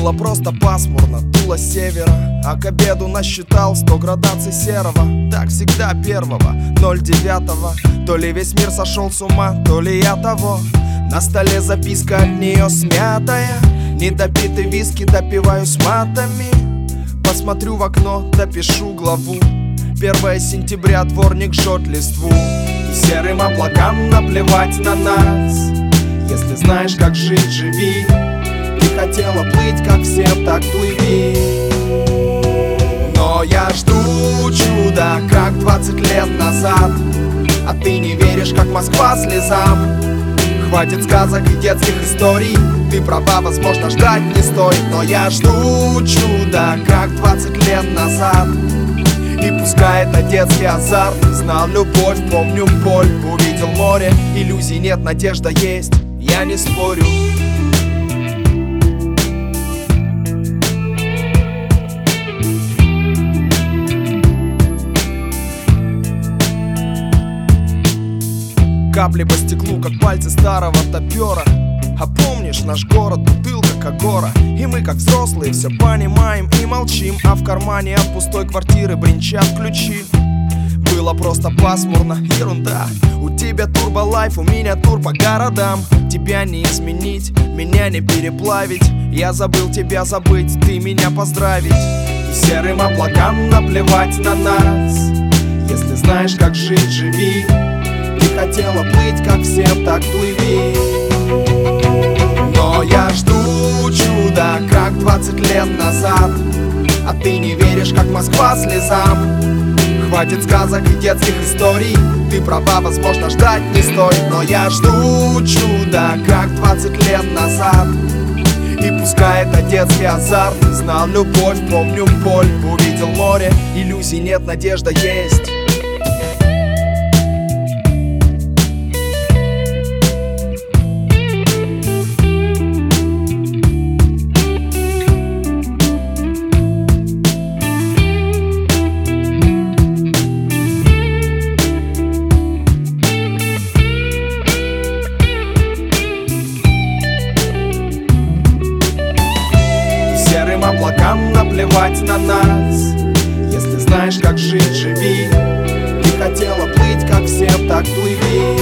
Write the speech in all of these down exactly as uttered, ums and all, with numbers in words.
Было просто пасмурно, дуло с севера, а к обеду насчитал сто градаций серого. Так всегда первого, ноль девятого. То ли весь мир сошел с ума, то ли я того. На столе записка от нее смятая. Недопитый виски допиваю с матами. Посмотрю в окно, допишу главу. Первое сентября, дворник жжет листву. И серым облакам наплевать на нас. Если знаешь, как жить, живи. Ты хотела плыть, как всем, так плыви. Но я жду чуда, как двадцать лет назад. А ты не веришь, как Москва слезам. Хватит сказок и детских историй. Ты права, возможно, ждать не стоит. Но я жду чуда, как двадцать лет назад. И пускай это детский азарт. Знал любовь, помню боль. Увидел море, иллюзий нет, надежда есть. Я не спорю. Капли по стеклу, как пальцы старого топера. А помнишь наш город, бутылка Кагора? И мы, как взрослые, все понимаем и молчим. А в кармане от пустой квартиры бренчат ключи. Было просто пасмурно, ерунда. У тебя турболайф, у меня тур по городам. Тебя не изменить, меня не переплавить. Я забыл тебя забыть, ты меня поздравить. И серым облакам наплевать на нас. Если знаешь, как жить, живи. Ты хотела плыть, как всем, так плыви. Но я жду чуда, как двадцать лет назад. А ты не веришь, как Москва слезам. Хватит сказок и детских историй. Ты права, возможно, ждать не стоит. Но я жду чуда, как двадцать лет назад. И пускай это детский азарт. Знал любовь, помню боль. Увидел море, иллюзий нет, надежда есть. Облакам наплевать на нас. Если знаешь, как жить, живи. Ты хотела плыть, как всем, так плыви.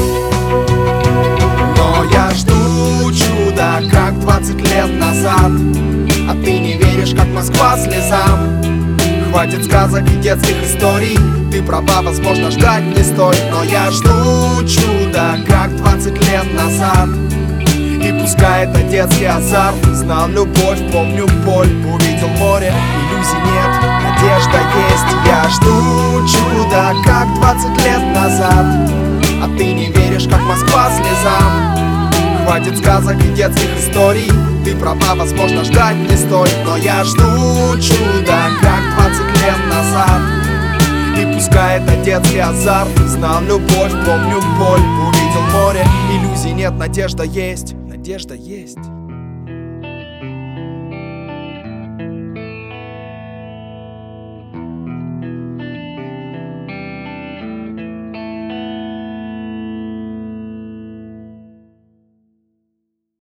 Но я жду чуда, как двадцать лет назад. А ты не веришь, как Москва слезам. Хватит сказок и детских историй. Ты права, возможно, ждать не стоит. Но я жду чуда, как двадцать лет назад. И пускай это детский азарт. Знал любовь, помню боль. Увидел море, иллюзий нет, надежда есть. Я жду чуда, как двадцать лет назад. А ты не веришь, как Москва слезам. Хватит сказок и детских историй. Ты права, возможно, ждать не стоит. Но я жду чуда, как двадцать лет назад. И пускай это детский азарт. Знал любовь, помню боль. Увидел море, иллюзий нет, надежда есть. Надежда есть.